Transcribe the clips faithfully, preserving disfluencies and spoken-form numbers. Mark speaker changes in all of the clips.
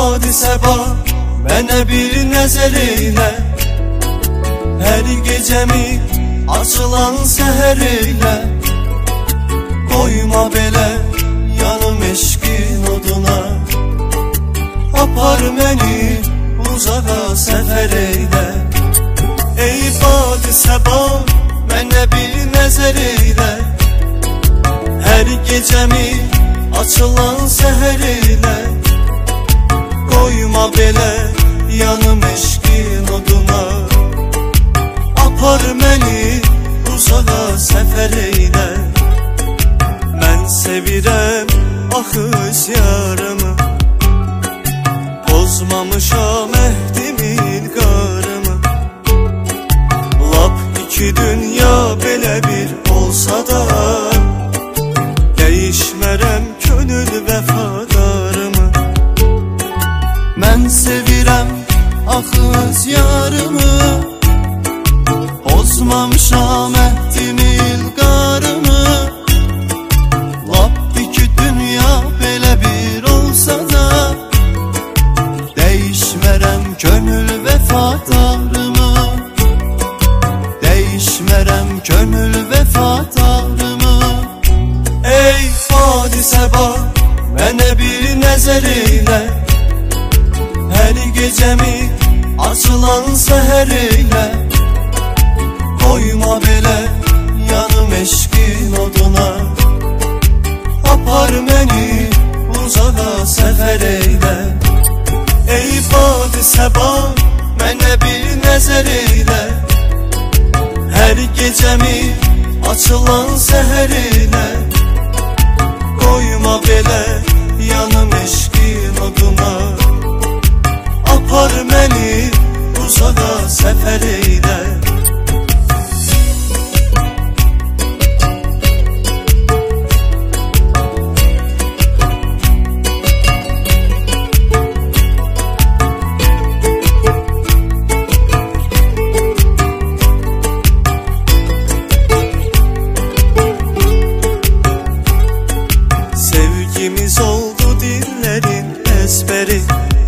Speaker 1: hadisə bax, mənə bir nəzər eylə. Hər gecəmi açılan səhər eylə. Qoyma belə yanım eşqin oduna. Apar məni uzağa səfər eylə. Ey hadisə bax, mənə bir nəzər eylə. Hər gecəmi açılan səhər eylə. Qoyma belə yanım eşqin oduna. Apar məni uzağa səfər eylə. Mən sevirəm axı öz yarımı. Pozmamışam əhdimin qarımı. Lap iki dünya belə bir olsa da, dəyişmərəm könül vəfadarımı. Mən sevirəm axı öz yarımı. Pozmamışam əhdimin qarımı. Lap iki dünya belə bir olsa da, dəyişmərəm könül vəfadarımı. Dəyişmərəm könül vəfadarımı. Ey hadisə bax, mənə bir nəzər eylə. Hər gecəmi açılan səhər eylə. Qoyma belə yanım eşqin oduna. Apar məni uzağa səfər eylə. Ey hadisə bax, mənə bir nəzər eylə. Hər gecəmi açılan səhər eylə. Qoyma belə yanım eşqin oduna. Apar məni uzağa səfər eylə. Sevgimiz oldu dillerin ezberi.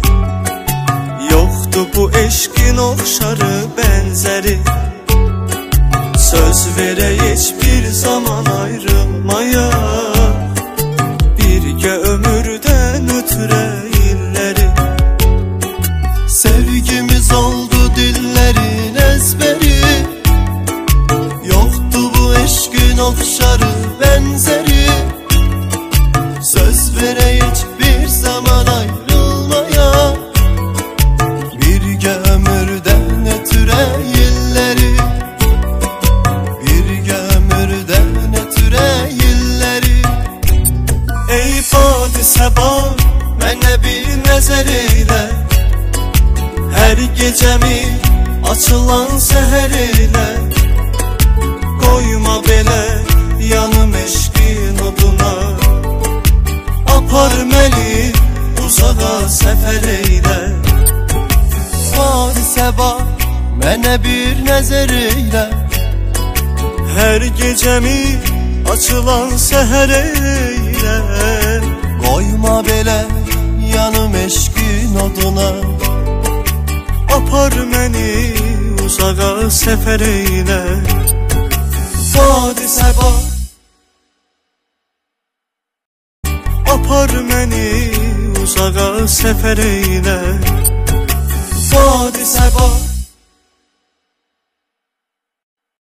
Speaker 1: Yoktu bu eşkin oxşarı benzeri. Söz verək hiçbir zaman ayrılmaya. Birgə ömürdən ötürə illəri. Sevgimiz oldu dillerin ezberi. Yoktu bu eşkin oxşarı benzeri. Söz verək hiçbir zaman ayrılmaya. Birgə ömürdən ötürə illəri. Birgə ömürdən ötürə illəri. Ey hadisə bax, mənə bir nəzər eylə. Hər gecəmi açılan səhər eylə. Qoyma belə yanım eşqin oduna. Apar məni uzağa səfər eylə. Hadisə bax, mənə bir nəzər eylə. Hər gecəmi açılan səhər eylə. Qoyma belə yanım eşqin oduna. Apar məni uzağa səfər eylə. Hadisə bax, apar məni uzağa səfər eylə.